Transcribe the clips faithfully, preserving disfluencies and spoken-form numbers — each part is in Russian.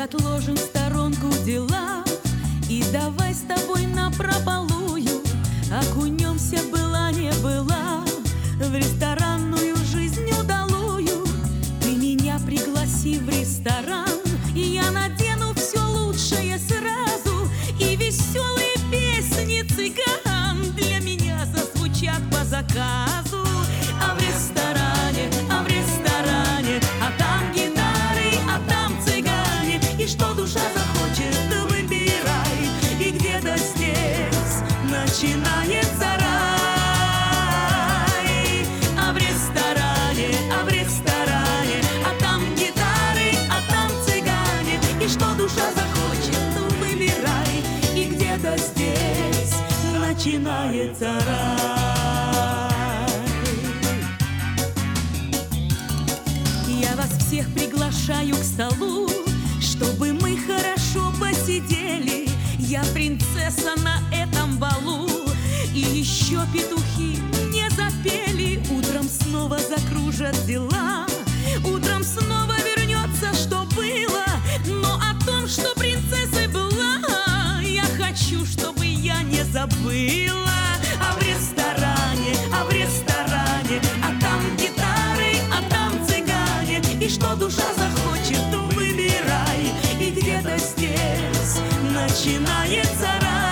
отложим в сторонку дела и давай с тобой напропалую окунемся, была не была, в ресторанную жизнь удалую. Ты меня пригласи в ресторан, и я надену все лучшее сразу, и веселые песни цыган для меня зазвучат по заказу. А в ресторане, а в ресторане, а там гитары, а там цыгане, и что душа захочет, выбирай, и где-то здесь начинается рай. А в ресторане, а в ресторане, а там гитары, а там цыгане, и что душа захочет, выбирай, и где-то здесь начинается рай. Я вас всех приглашаю к столу, чтобы мы хорошо посидели. Я принцесса на этом балу, и еще петухи не запели. Утром снова закружат дела, утром снова вернется, что было. Но о том, что принцессой была, я хочу, чтобы я не забыла. А в ресторане, а в ресторане, а там гитары, а там цыгане, и что душа захочет, выбирай, и где-то здесь начинается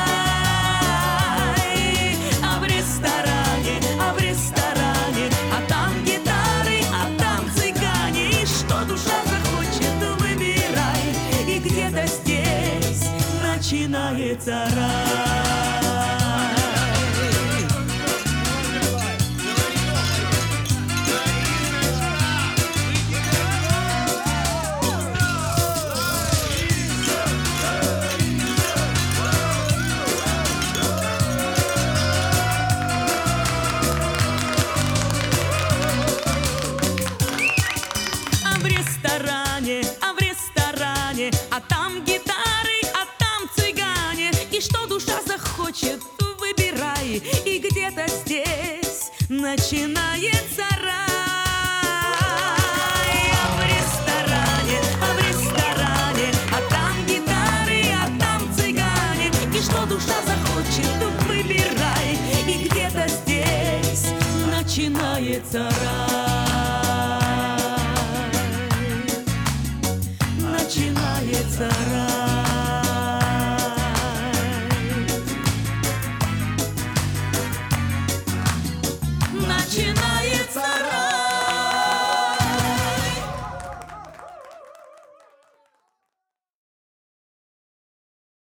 рай. А в ресторане, а в ресторане, а там гитары, а там цыгане, и что душа захочет, выбирай, и где-то здесь начинается рай. А в ресторане, а там гитары, а там цыгане, и что душа захочет, выбирай, и где-то здесь начинается рай. А в ресторане, а в ресторане, а там гитары, а там цыгане, и что душа захочет, выбирай, и где-то здесь начинается рай. Начинается рай.